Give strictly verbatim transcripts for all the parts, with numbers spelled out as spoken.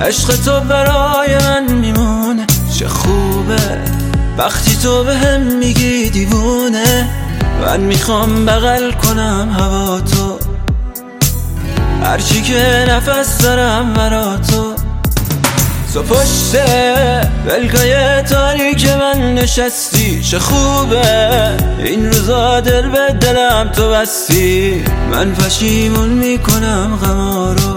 عشق تو برای من میمونه. چه خوبه وقتی تو به هم میگی دیوونه. من میخوام بغل کنم هوا تو، هرچی که نفس دارم برا تو. تو پشت بلکای تاریک من نشستی. چه خوبه این روزا دل به دلم تو بستی. من پشیمون میکنم غما رو،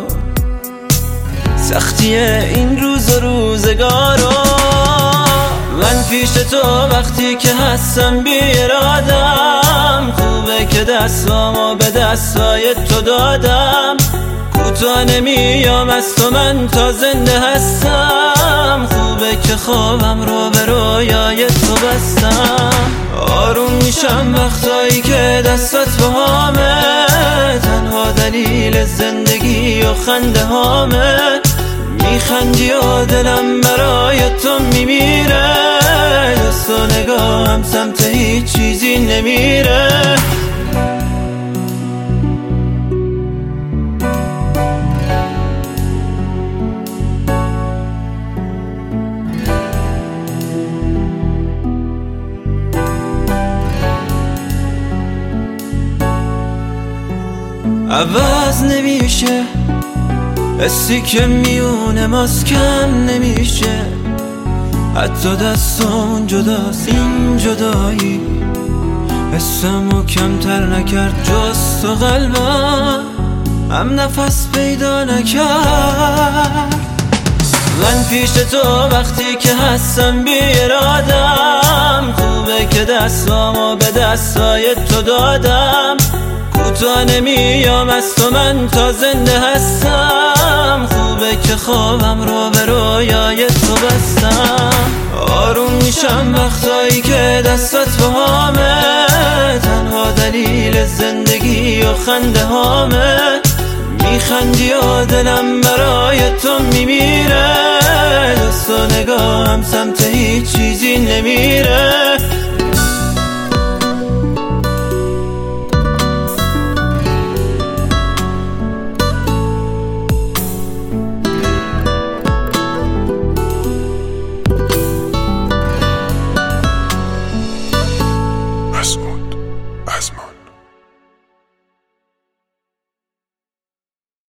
سختی این روز و روزگارو. من پیش تو وقتی که هستم بی ارادم، خوبه که دستامو به دستای تو دادم. کوتاه نمیام از تو من تا زنده هستم، خوبه که خوابم رو به رویای تو بستم. آروم میشم وقتایی که دستات باهامه، تنها دلیل زندگی و خنده هامه. میخندی و دلم برای تو میمیره، دست و نگاهم سمت هیچ چیزی نمیره. عوض نمیشه حسی که میونه ماست، کم نمیشه. حتی دستامون جداست این جدایی، حسمو کمتر نکرد جز تو. قلبم هم نفس پیدا نکرد. من پیش تو وقتی که هستم بی ارادم، خوبه که دستامو به دستای تو دادم. کوتاه نمیام از تو من تا زنده هستم، خوبه که خوابم رو به رویای تو بستم. آروم میشم وقتایی که دستات باهامه، تنها دلیل زندگی و خنده هامه. میخندی و دلم برای تو میمیره، دست و نگاهم سمت هیچ چیزی نمیره.